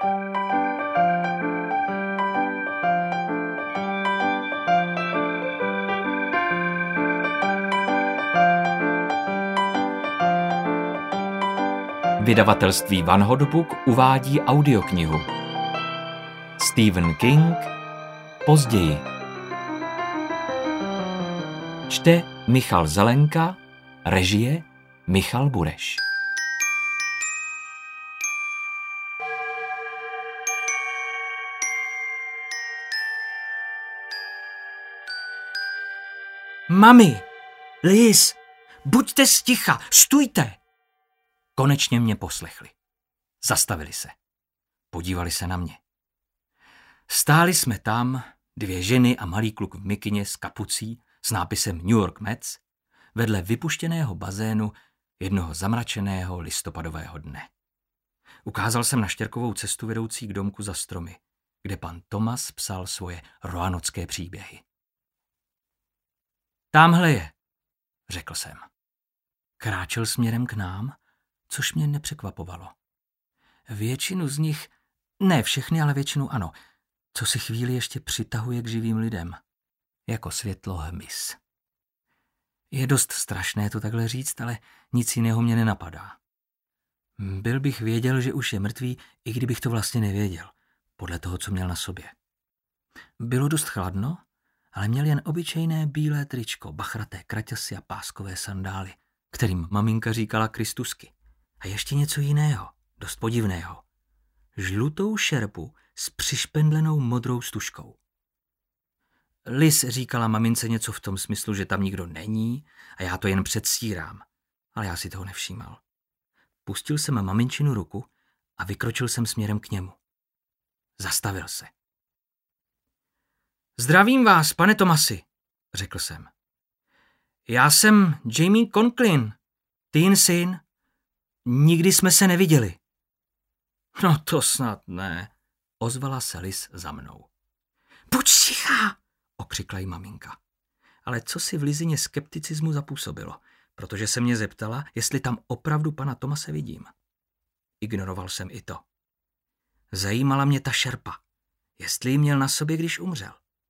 Vydavatelství Van Hot Book uvádí audioknihu. Stephen King Později. Čte Michal Zelenka, režie Michal Bureš. Mami! Liz! Buďte sticha! Stůjte! Konečně mě poslechli. Zastavili se. Podívali se na mě. Stáli jsme tam, dvě ženy a malý kluk v mikině s kapucí s nápisem New York Mets vedle vypuštěného bazénu jednoho zamračeného listopadového dne. Ukázal jsem na štěrkovou cestu vedoucí k domku za stromy, kde pan Thomas psal svoje roanocké příběhy. Támhle je, řekl jsem. Kráčel směrem k nám, což mě nepřekvapovalo. Většinu z nich, ne všechny, ale většinu ano, co si chvíli ještě přitahuje k živým lidem, jako světlo hmyz. Je dost strašné to takhle říct, ale nic jiného mě nenapadá. Byl bych věděl, že už je mrtvý, i kdybych to vlastně nevěděl, podle toho, co měl na sobě. Bylo dost chladno, ale měl jen obyčejné bílé tričko, bachraté kraťasy a páskové sandály, kterým maminka říkala Kristusky. A ještě něco jiného, dost podivného. Žlutou šerpu s přišpendlenou modrou stužkou. Liz říkala mamince něco v tom smyslu, že tam nikdo není a já to jen předstírám, ale já si toho nevšímal. Pustil jsem maminčinu ruku a vykročil jsem směrem k němu. Zastavil se. Zdravím vás, pane Thomasi, řekl jsem. Já jsem Jamie Conklin, Tyn syn. Nikdy jsme se neviděli. No to snad ne, ozvala se Liz za mnou. Buď tichá, okřikla jí maminka. Ale co si v Lizině skepticismu zapůsobilo, protože se mě zeptala, jestli tam opravdu pana Thomase vidím. Ignoroval jsem i to. Zajímala mě ta šerpa, jestli ji měl na sobě, když umřel.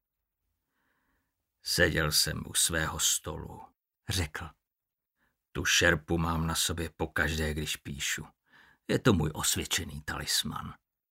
Seděl jsem u svého stolu, řekl. Tu šerpu mám na sobě pokaždé, když píšu. Je to můj osvědčený talisman.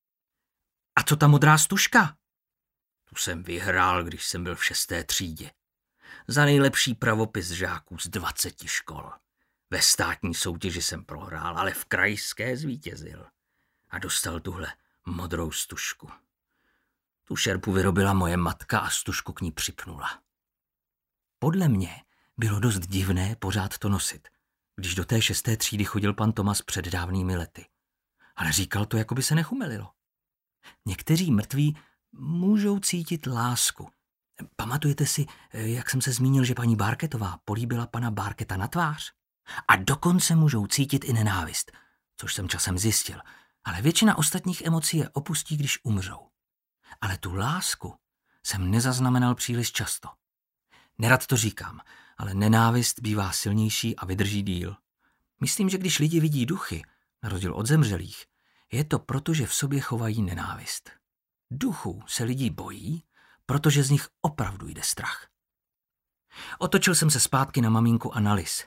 A co ta modrá stužka? Tu jsem vyhrál, když jsem byl v 6. třídě. Za nejlepší pravopis žáků z 20 škol. Ve státní soutěži jsem prohrál, ale v krajské zvítězil. A dostal tuhle modrou stužku. Tu šerpu vyrobila moje matka a stužku k ní připnula. Podle mě bylo dost divné pořád to nosit, když do té 6. třídy chodil pan Thomas před dávnými lety. Ale říkal to, jako by se nechumelilo. Někteří mrtví můžou cítit lásku. Pamatujete si, jak jsem se zmínil, že paní Barketová políbila pana Barketa na tvář? A dokonce můžou cítit i nenávist, což jsem časem zjistil. Ale většina ostatních emocí je opustí, když umřou. Ale tu lásku jsem nezaznamenal příliš často. Nerad to říkám, ale nenávist bývá silnější a vydrží díl. Myslím, že když lidi vidí duchy, na rozdíl od zemřelých, je to proto, že v sobě chovají nenávist. Duchů se lidí bojí, protože z nich opravdu jde strach. Otočil jsem se zpátky na maminku a na Liz.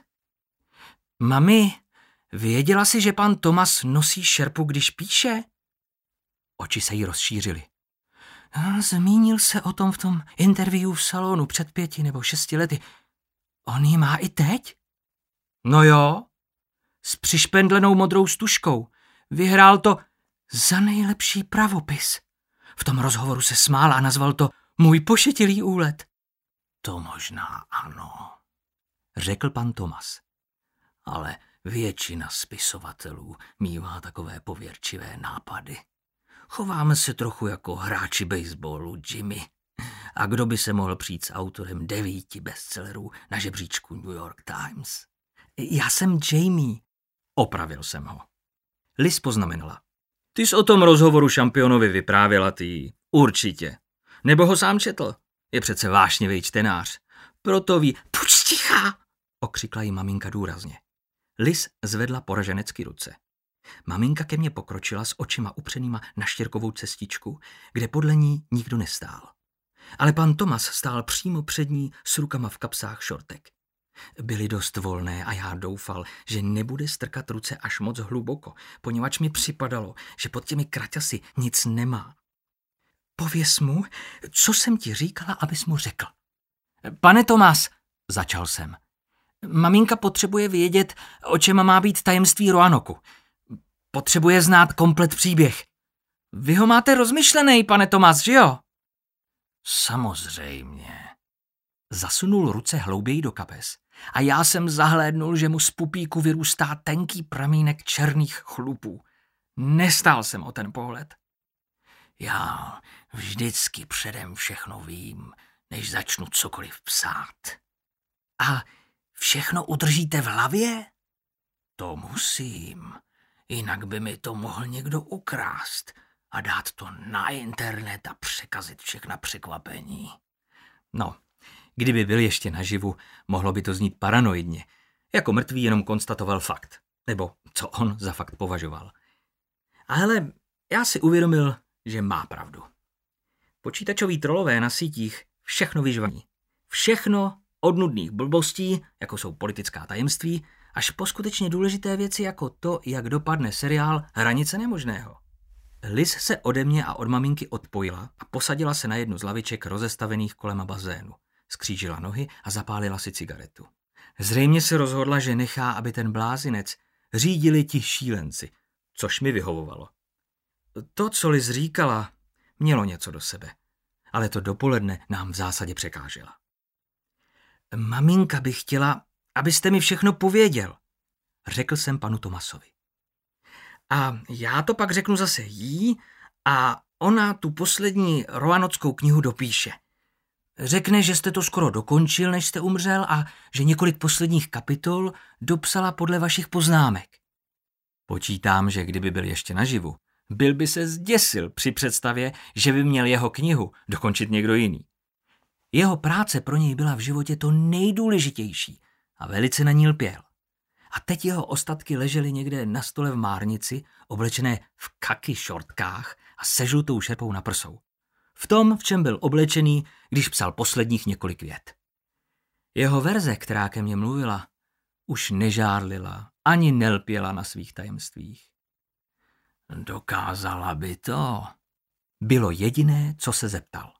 Mami, věděla jsi, že pan Thomas nosí šerpu, když píše? Oči se jí rozšířily. Zmínil se o tom v tom interview v salonu před 5 nebo 6 lety. On ji má i teď? No jo, s přišpendlenou modrou stužkou. Vyhrál to za nejlepší pravopis. V tom rozhovoru se smál a nazval to můj pošetilý úlet. To možná ano, řekl pan Thomas. Ale většina spisovatelů mívá takové pověrčivé nápady. Chováme se trochu jako hráči baseballu, Jimmy. A kdo by se mohl přijít s autorem 9 bestsellerů na žebříčku New York Times? Já jsem Jamie. Opravil jsem ho. Liz poznamenala. Ty jsi o tom rozhovoru šampionovi vyprávěla ty. Určitě. Nebo ho sám četl. Je přece vášnivý čtenář. Proto ví. Buď tichá, okřikla jí maminka důrazně. Liz zvedla poraženecky ruce. Maminka ke mně pokročila s očima upřenýma na štěrkovou cestičku, kde podle ní nikdo nestál. Ale pan Tomas stál přímo před ní s rukama v kapsách šortek. Byly dost volné a já doufal, že nebude strkat ruce až moc hluboko, poněvadž mi připadalo, že pod těmi kraťasy nic nemá. Pověz mu, co jsem ti říkala, abys mu řekl. Pane Tomas, začal jsem. Maminka potřebuje vědět, o čem má být tajemství Roanoku. Potřebuje znát komplet příběh. Vy ho máte rozmyšlený, pane Tomas, že jo? Samozřejmě. Zasunul ruce hlouběji do kapes a já jsem zahlédnul, že mu z pupíku vyrůstá tenký pramínek černých chlupů. Nestál jsem o ten pohled. Já vždycky předem všechno vím, než začnu cokoliv psát. A všechno udržíte v hlavě? To musím, jinak by mi to mohl někdo ukrást a dát to na internet a překazit všechna překvapení. No, kdyby byl ještě naživu, mohlo by to znít paranoidně. Jako mrtvý jenom konstatoval fakt. Nebo co on za fakt považoval. A hele, já si uvědomil, že má pravdu. Počítačoví trolové na sítích všechno vyžvaní. Všechno od nudných blbostí, jako jsou politická tajemství, až po skutečně důležité věci jako to, jak dopadne seriál Hranice nemožného. Liz se ode mě a od maminky odpojila a posadila se na jednu z laviček rozestavených kolem bazénu. Skřížila nohy a zapálila si cigaretu. Zřejmě se rozhodla, že nechá, aby ten blázinec řídili ti šílenci, což mi vyhovovalo. To, co Liz říkala, mělo něco do sebe, ale to dopoledne nám v zásadě překážela. Maminka by chtěla, abyste mi všechno pověděl, řekl jsem panu Tomasovi. A já to pak řeknu zase jí a ona tu poslední roanockou knihu dopíše. Řekne, že jste to skoro dokončil, než jste umřel a že několik posledních kapitol dopsala podle vašich poznámek. Počítám, že kdyby byl ještě naživu, Bill by se zděsil při představě, že by měl jeho knihu dokončit někdo jiný. Jeho práce pro něj byla v životě to nejdůležitější a velice na ní lpěl. A teď jeho ostatky ležely někde na stole v márnici, oblečené v kaki šortkách a se žlutou šerpou na prsou. V tom, v čem byl oblečený, když psal posledních několik vět. Jeho verze, která ke mně mluvila, už nežárlila ani nelpěla na svých tajemstvích. Dokázala by to, bylo jediné, co se zeptal.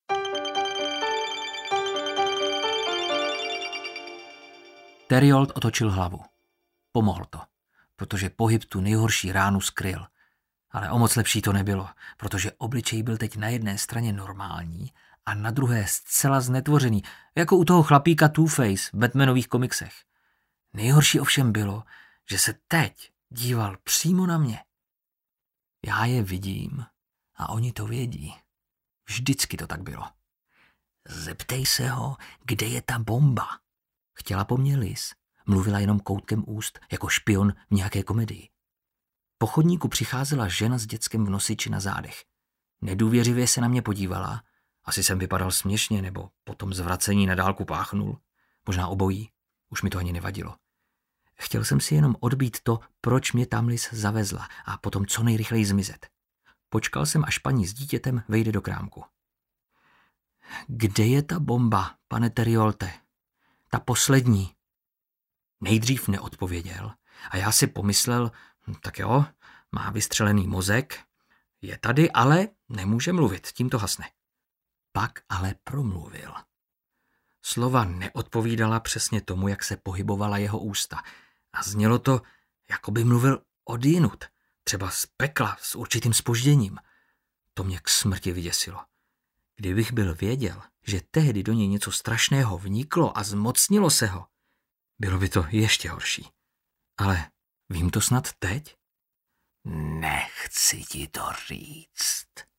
Theriault otočil hlavu. Pomohl to, protože pohyb tu nejhorší ránu skryl. Ale o moc lepší to nebylo, protože obličej byl teď na jedné straně normální a na druhé zcela znetvořený, jako u toho chlapíka Two-Face v Batmanových komiksech. Nejhorší ovšem bylo, že se teď díval přímo na mě. Já je vidím a oni to vědí. Vždycky to tak bylo. Zeptej se ho, kde je ta bomba. Chtěla po mně Liz, mluvila jenom koutkem úst, jako špion v nějaké komedii. Po chodníku přicházela žena s dětskem v nosiči na zádech. Nedůvěřivě se na mě podívala, asi jsem vypadal směšně, nebo po tom zvracení na dálku páchnul. Možná obojí, už mi to ani nevadilo. Chtěl jsem si jenom odbít to, proč mě tam Liz zavezla a potom co nejrychleji zmizet. Počkal jsem, až paní s dítětem vejde do krámku. Kde je ta bomba, pane Theriaulte? Ta poslední. Nejdřív neodpověděl a já si pomyslel, tak jo, má vystřelený mozek, je tady, ale nemůže mluvit, tím to hasne. Pak ale promluvil. Slova neodpovídala přesně tomu, jak se pohybovala jeho ústa a znělo to, jako by mluvil odjinud, třeba z pekla s určitým zpožděním. To mě k smrti vyděsilo. Kdybych byl věděl, že tehdy do něj něco strašného vniklo a zmocnilo se ho, bylo by to ještě horší. Ale vím to snad teď? Nechci ti to říct,